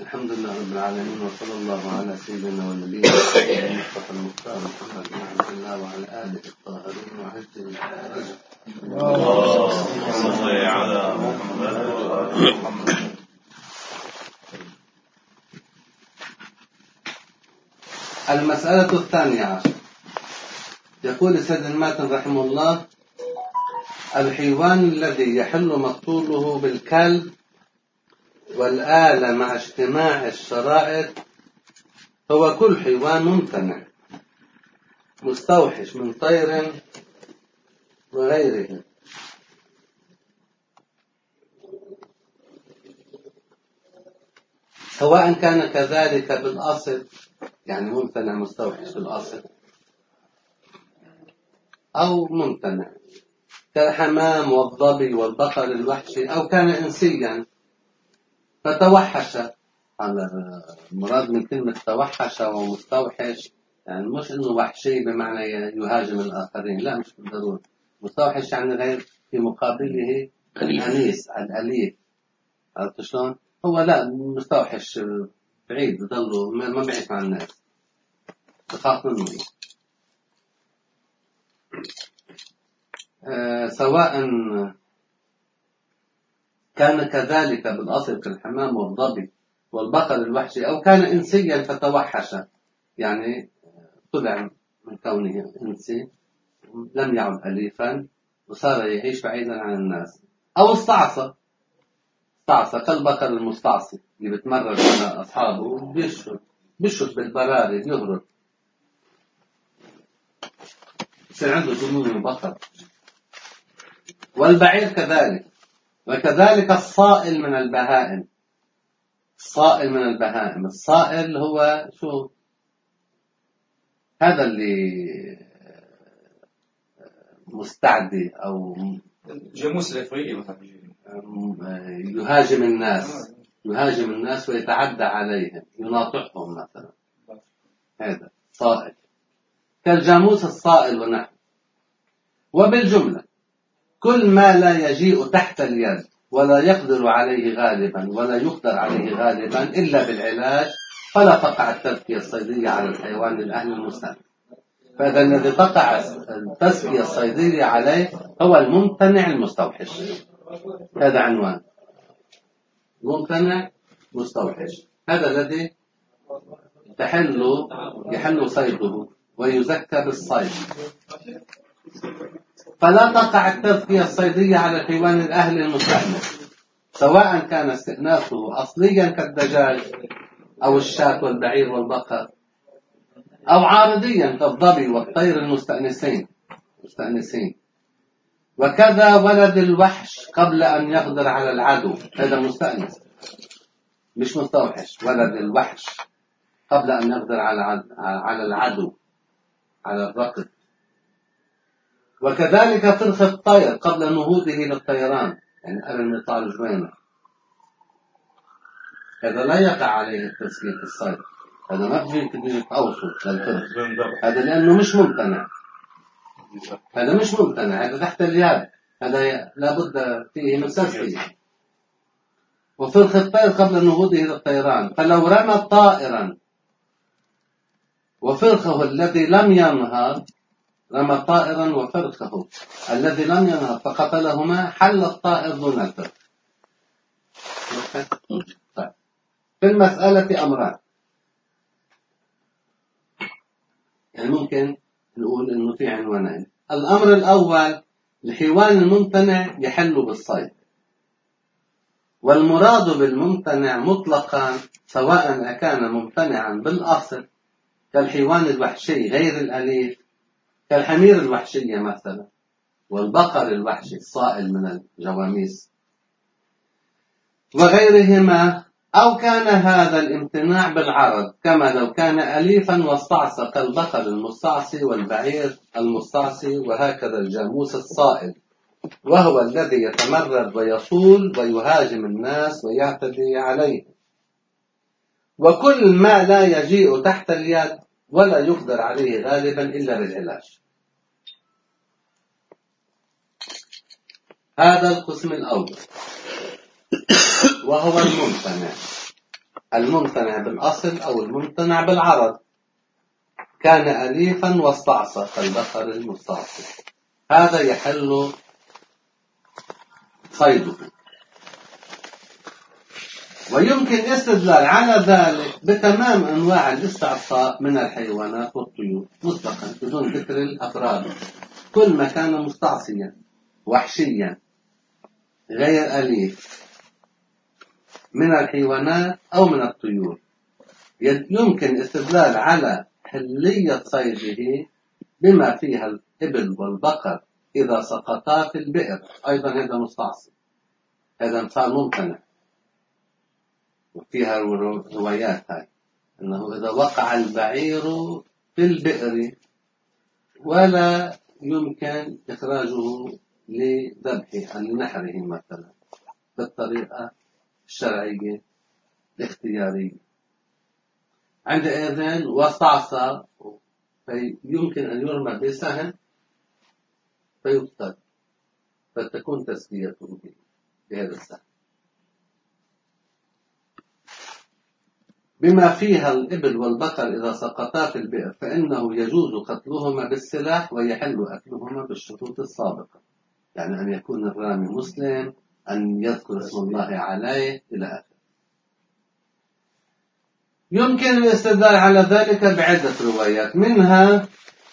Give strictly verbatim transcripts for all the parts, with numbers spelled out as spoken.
الحمد لله رب العالمين، وصلى الله على سيدنا ونبينا المصطفى المختار محمد بن عبد الله وعلى آله الطاهرين وعزه الرجل. اللهم صل على محمد وآل محمد. المسألة الثانية عشر. يقول سيد الماتن رحمه الله: الحيوان الذي يحل مقتوله بالكلب والآلة مع اجتماع الشرائط هو كل حيوان ممتنع مستوحش من طير وغيره، سواء كان كذلك بالأصل، يعني ممتنع مستوحش بالأصل، أو ممتنع كالحمام والظبي والبقر الوحشي، أو كان إنسيا فتوحش. على المراد من كلمة توحش ومستوحش يعني مش إنه وحشي بمعنى يهاجم الآخرين، لا، مش بالضرورة. مستوحش يعني غير في مقابله الأنيس الأليف. عرفت شلون؟ هو لا مستوحش بعيد، بضله ما بعيش مع الناس، تخاف منه. آه سواء كان كذلك بالأصل كالحمام والظبي والبقر الوحشي، أو كان إنسيا فتوحش، يعني طلع من كونه إنسي لم يعد أليفا وصار يعيش بعيدا عن الناس، أو استعصى استعصى كالبقر المستعصي اللي بتمرد على أصحابه بيشفت بيشفت بالبراري يهرب، يصير عنده جنون البقر. والبعير كذلك، وكذلك الصائل من البهائم. الصائل من البهائم، الصائل هو شو؟ هذا اللي مستعدي أو جاموس الأفريقي مثلا يهاجم الناس يهاجم الناس ويتعدى عليهم، يناطحهم مثلا، هذا صائل كالجاموس الصائل ونحو. وبالجملة كل ما لا يجيء تحت اليد ولا يقدر عليه غالبا ولا يقدر عليه غالبا إلا بالعلاج فلا تقع التزكية الصيدية على الحيوان الأهلي المستأنس. فإذا الذي تقع التزكية الصيدية عليه هو الممتنع المستوحش. هذا عنوان، ممتنع مستوحش، هذا الذي تحل يحل صيده ويزكى بالصيد. فلا تقع التزكية الصيدية على الحيوان الأهلي المستأنس، سواء كان استئناسه أصليا كالدجاج أو الشاة والبعير والبقر، أو عارضيا كالظبي والطير المستأنسين مستأنسين. وكذا ولد الوحش قبل أن يقدر على العدو، هذا مستأنس مش مستوحش. ولد الوحش قبل أن يقدر على على العدو، على الركض. وكذلك فرخ الطير قبل نهوضه للطيران، يعني قبل ما يطلع الجوينة، هذا لا يقع عليه التزكية في الصيد، هذا ما بيجي تجي أوصل للفرخ، هذا لأنه مش ممتنع، هذا مش ممتنع، هذا تحت اليد، هذا لابد فيه من تزكية. وفرخ الطير قبل نهوضه للطيران، فلو رمى طائرا وفرخه الذي لم ينهض، رمى طائرا وفرخه الذي لم ينهض فقتلهما، حل الطائر دون الفرخ. طيب. في المسألة أمران، يعني ممكن نقول إنه في عنوانين. الأمر الأول: الحيوان الممتنع يحل بالصيد. والمراد بالممتنع مطلقا سواء أكان ممتنعا بالأصل كالحيوان الوحشي غير الأليف كالحمير الوحشية مثلا، والبقر الوحشي الصائل من الجواميس وغيرهما، أو كان هذا الامتناع بالعرض كما لو كان أليفا واستعصى كالبقر المستعصي والبعير المستعصي، وهكذا الجاموس الصائل وهو الذي يتمرد ويصول ويهاجم الناس ويعتدي عليهم. وكل ما لا يجيء تحت اليد ولا يقدر عليه غالبا إلا بالعلاج. هذا القسم الأول وهو الممتنع. الممتنع بالأصل أو الممتنع بالعرض، كان أليفا واستعصى كالبقر المستعصي، هذا يحل صيده. ويمكن الاستدلال على ذلك بتمام أنواع الاستعصاء من الحيوانات والطيور مطلقا بدون ذكر الأفراد، كل ما كان مستعصيا وحشيا غير أليف من الحيوانات أو من الطيور يمكن الاستدلال على حلية صيده بما فيها الإبل والبقر إذا سقطا في البئر، أيضا هذا مستعصي، هذا مثال ممتنع. وفيها روايات هاي أنه إذا وقع البعير في البئر ولا يمكن إخراجه لذبحه لنحره مثلا بالطريقة الشرعية الاختيارية، عندئذ واستعصى فيمكن أن يرمى بسهم فيقتل، فتكون تسليته بهذا السهم. بما فيها الإبل والبقر إذا سقطا في البئر فإنه يجوز قتلهما بالسلاح ويحل أكلهما بالشروط السابقة، يعني أن يكون الرامي مسلم، أن يذكر اسم الله عليه إلى آخره. يمكن الاستدلال على ذلك بعدة روايات، منها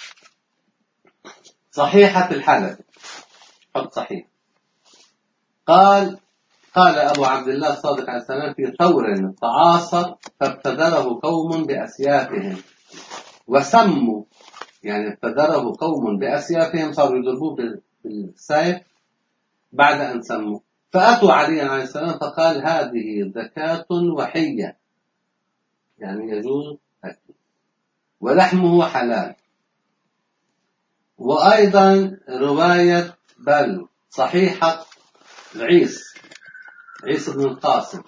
صحيحة الحلب، حط صحيح، قال قال أبو عبد الله الصادق عليه السلام في ثور تعاصر فابتدره قوم بأسيافهم وسموا، يعني ابتدره قوم بأسيافهم، صاروا يضربوه بالسيف بعد أن سموا، فأتوا علي عليه السلام فقال هذه زكاة وحية، يعني يجوز أكل ولحمه حلال. وأيضا رواية بل صحيحة عيسى عيسى بن القاسم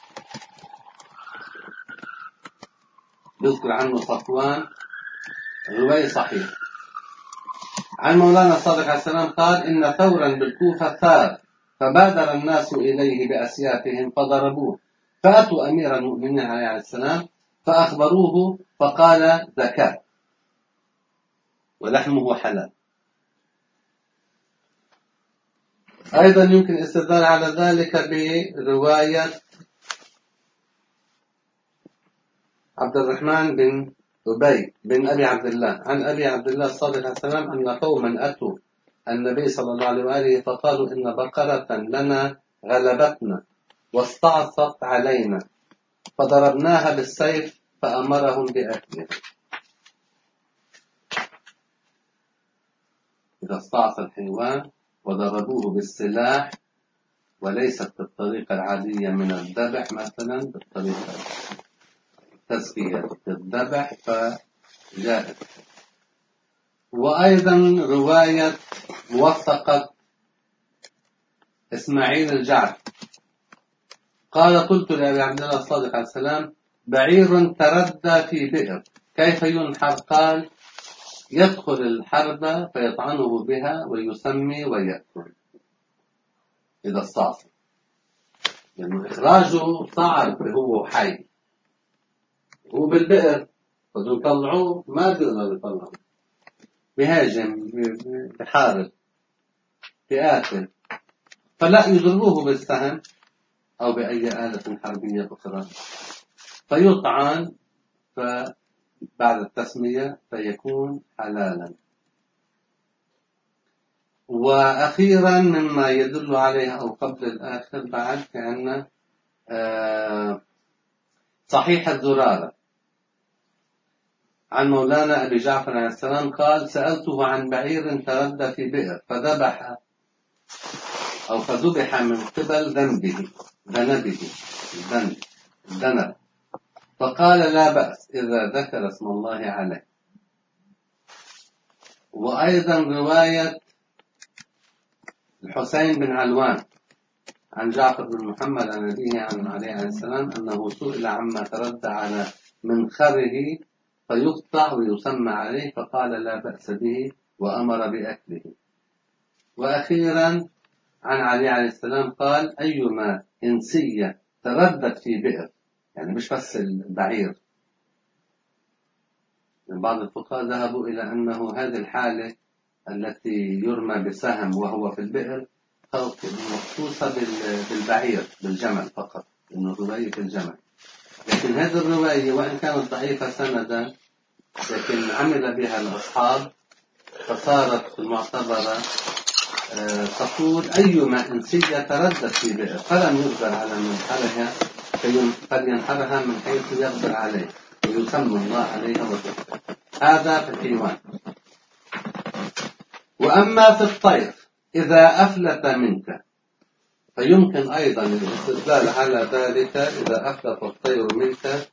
يذكر عنه صفوان، رواية صحيح عن مولانا الصادق عليه السلام قال إن ثورا بالكوفة ثار فبادر الناس إليه بأسيافهم فضربوه، فأتوا أمير المؤمنين عليه السلام فأخبروه فقال زكاة ولحمه حلال. أيضا يمكن الاستدلال على ذلك برواية عبد الرحمن بن أبي بن أبي عبد الله عن أبي عبد الله الصادق عليه السلام أن قوما أتوا النبي صلى الله عليه وآله فقالوا إن بقرة لنا غلبتنا واستعصت علينا فضربناها بالسيف فأمرهم بأكلها. إذا استعصى الحيوان وضربوه بالسلاح وليست بالطريقة العادية من الذبح، مثلا بالطريقة تزكية الذبح فجائز. وأيضا رواية موثقة إسماعيل الجعد قال قلت لأبي عبد الله الصادق عليه السلام بعير تردى في بئر كيف ينحر؟ قال يدخل الحرب فيطعنه بها ويسمي ويأكل إذا استعصى، لأنه يعني إخراجه صعب، هو حي هو بالبئر بدهم يطلعوه ما بيقدروا يطلعوه، بهاجم بحارب بآكل، فلا يضروه بالسهم أو بأي آلة حربية أخرى فيطعن فبعد التسمية فيكون حلالا. وأخيرا مما يدل عليه أو قبل الآخر بعد كأن صحيح الزرارة عن مولانا أبي جعفر عليه السلام قال سألته عن بعير تردى في بئر فذبح أو فذبح من قبل ذنبه ذنبه الذنب الذنب فقال لا بأس إذا ذكر اسم الله عليه. وأيضا رواية الحسين بن علوان عن جعفر بن محمد عن أبيه عن عليه عليه السلام أنه سئل عما تردى على منخره فيقطع ويسمى عليه فقال لا بأس به وأمر بأكله. وأخيرا عن علي عليه السلام قال أيما إنسية تردت في بئر، يعني مش بس البعير. بعض الفقهاء ذهبوا إلى أنه هذه الحالة التي يرمى بسهم وهو في البئر مخصوصة بالبعير بالجمل فقط، إنه الرواية في الجمل. لكن هذه الرواية وإن كانت ضعيفة سندا لكن عمل بها الأصحاب، فصارت المعتبرة تقول أيما إنسية تردت في بئر فلم يقدر على منحرها فلينحرها من حيث يقدر عليه ويسمى الله عليها وتكفر. هذا في الحيوان. وأما في الطير إذا أفلت منك فيمكن أيضا الاستدلال على ذلك. إذا أفلت الطير منك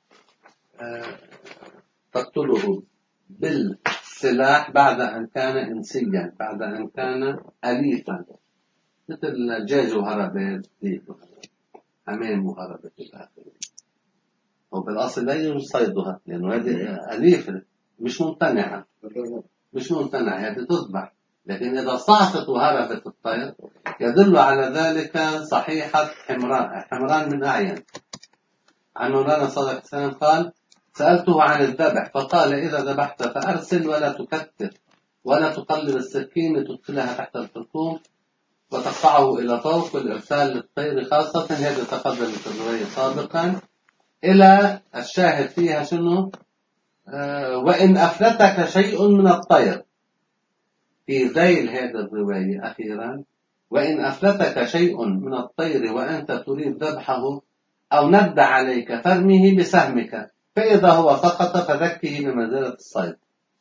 تقتله بالسلاح بعد أن كان إنسيا، بعد أن كان أليفا، مثل جاج وهربت، ديك وهربت، حمام وهربت الآخر. وبالأصل لا يجوز صيدها لأنه هذه أليفة مش ممتنعة، مش ممتنعة، هذه تذبح. لكن إذا صعقت وهربت الطير يدل على ذلك صحيحة حمران حمران من أعين. عن مولانا صلى الله عليه وسلم قال: سألته عن الذبح فقال: إذا ذبحت فأرسل ولا تكتر ولا تقلب السكين لتدخلها تحت الخرطوم وتقطعه إلى فوق. والإرسال للطير خاصة هذا تقدمت الرواية سابقا. إلى الشاهد فيها شنو؟ آه وإن أفلتك شيء من الطير، في ذيل هذه الرواية أخيرا: وإن أفلتك شيء من الطير وأنت تريد ذبحه أو ند عليك فارمه بسهمك، فإذا هو سقط فذكه بمنزلة الصيد.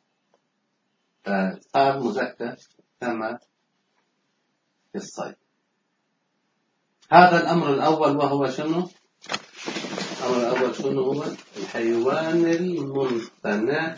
فصار مزكى كما في الصيد. هذا الأمر الأول، وهو شنو؟ الأمر الأول شنو هو؟ الحيوان الممتنع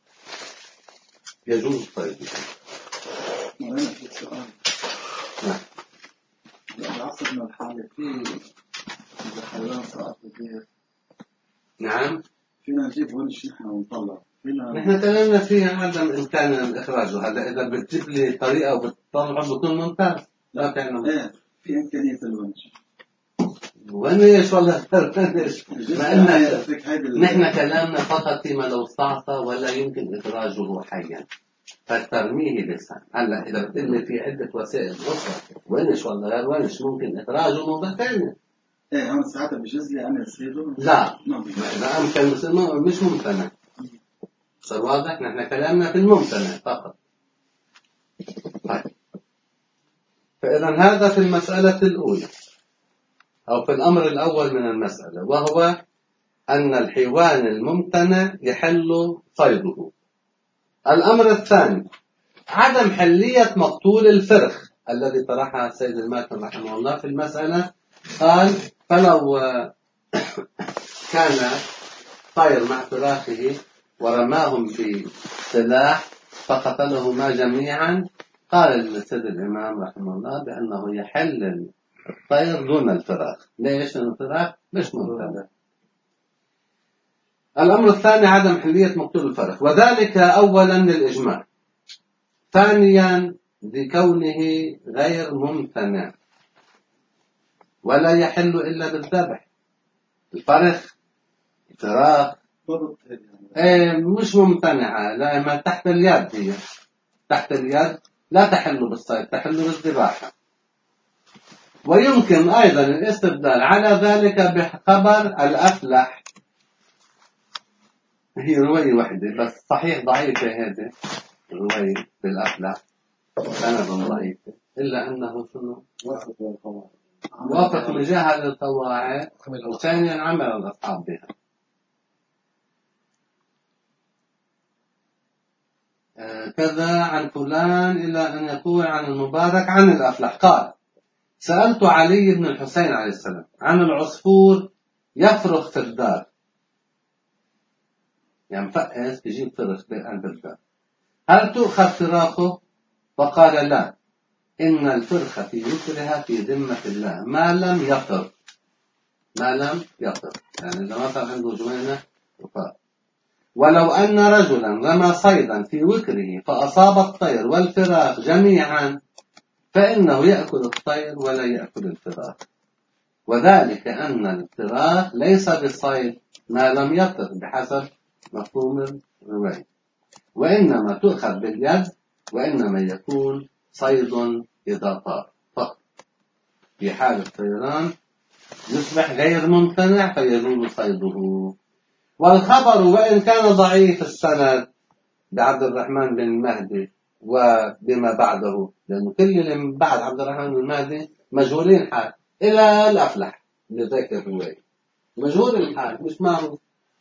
يجوز صيده. أنا في سؤال. نعم. العصر من الحالة في إذا حيوان سقط بالبيت. نعم. فينا نجيب ونش نحن ونطلع. فينا. نحن كلامنا فيها عدم إمكان إخراجه. هذا إذا بتجيب لي طريقة وبتطلعه بكون ممتاز. لا كان. إيه في إمكانية الونش. ونش والله ونش. ما إنك نحن كلامنا فقط فيما لو استعصى ولا يمكن إخراجه حيا فترميه بسهم. هلا إذا بتقول في عدة وسائل أخرى ونش ولا غير ونش ممكن إخراجه موضوع ثاني. إيه هم ساعتها بجوز لي أنا أصيده؟ لا إذا أمكن مش ممتنع. صار واضح؟ نحن كلامنا في الممتنع فقط. طيب. فإذا هذا في المسألة الأولى أو في الأمر الأول من المسألة، وهو أن الحيوان الممتنع يحل صيده. الأمر الثاني عدم حلية مقتول الفرخ الذي طرحها السيد الماتن رحمه الله في المسألة. قال: فلو كان طير مع فراخه ورماهم بسلاح فقتلهما جميعا، قال السيد الإمام رحمه الله بأنه يحل الطير دون الفراخ. ليش؟ لأن الفراخ مش ممتنع. الأمر الثاني عدم حلية مقتول الفرخ، وذلك أولا للإجماع، ثانيا لكونه غير ممتنع ولا يحل إلا بالذبح. الفرخ الفراخ ايه مش ممتنعة، لما تحت اليد، هي تحت اليد لا تحل بالصيد، تحل بالذباحة. ويمكن أيضا الاستدلال على ذلك بخبر الأفلح. هي رواية واحدة بس صحيح ضعيفة، هذه الرواية بالأفلح سند ضعيفة، إلا أنه شنو؟ وافق مجاهد القواعد، وثانيا عمل الأصحاب بها. كذا عن فلان إلى أن يقول عن المبارك عن الأفلح قال: سألت علي بن الحسين عليه السلام عن العصفور يفرخ في الدار، يعني فقس يجيب فرخ عند الدار، هل تؤخذ فراخه؟ فقال: لا، إن الفرخة في مثلها في ذمة الله ما لم يقر، ما لم يقر، يعني إذا ما صار عنده جمينة وفاء. ولو أن رجلا رمى صيدا في وكره فأصاب الطير والفراخ جميعا فإنه يأكل الطير ولا يأكل الفراخ. وذلك أن الفراخ ليس بالصيد ما لم يطر بحسب مفهوم الرواية، وإنما تؤخذ باليد، وإنما يكون صيد إذا طار فقط. في حال الطيران يصبح غير ممتنع فيزول صيده. والخبر وإن كان ضعيف السند بعبد الرحمن بن المهدي وبما بعده، لأنه كل اللي من بعد عبد الرحمن بن المهدي مجهولين حال إلى الأفلح لذلك الرواية مجهول الحال مش معروف.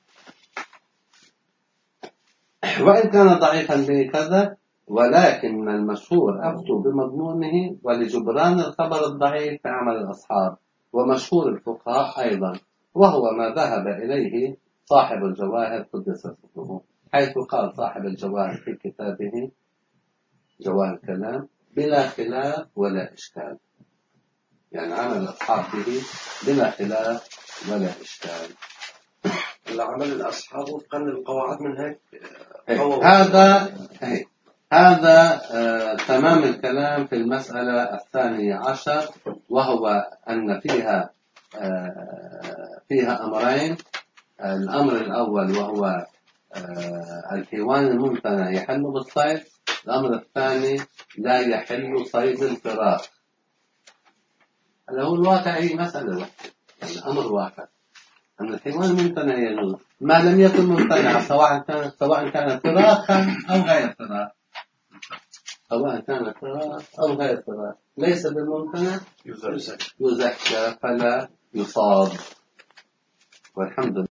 وإن كان ضعيفا بكذا، ولكن المشهور أفتوا بمضمونه ولجبران الخبر الضعيف في عمل الأصحاب، ومشهور الفقهاء أيضا، وهو ما ذهب إليه صاحب الجواهر قدس سره، حيث قال صاحب الجواهر في كتابه جواهر الكلام بلا خلاف ولا إشكال، يعني عمل الأصحاب به بلا خلاف ولا إشكال. العمل الأصحاب وفقا للقواعد من هيك هذا هي. هذا آه تمام الكلام في المسألة الثانية عشر، وهو أن فيها آه فيها أمرين. آه الأمر الأول وهو آه الحيوان الممتنع يحل بالصيد، الأمر الثاني لا يحل صيد الفراخ. هذا هو الواقع، هي مسألة واحدة، يعني أمر واحد أن الحيوان ممتنع يجوز ما لم يكن ممتنع، سواء كان سواء كان فراخا أو غير فراخ، سواء كان فراخ أو غير فراخ ليس بالممتنع يزكى فلا يصاب. والحمد لله.